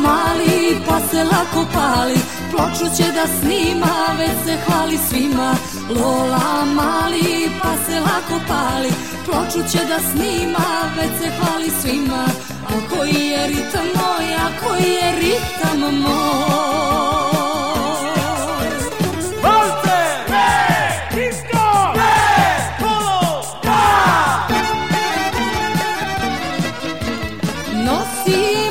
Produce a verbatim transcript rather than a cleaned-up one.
mali pa se lako pali, ploču će da snima, već se hvali svima. Lola mali pa se lako pali, ploču će da snima, već se hvali svima. A koji je ritam moj, a koji je ritam moj. Nosi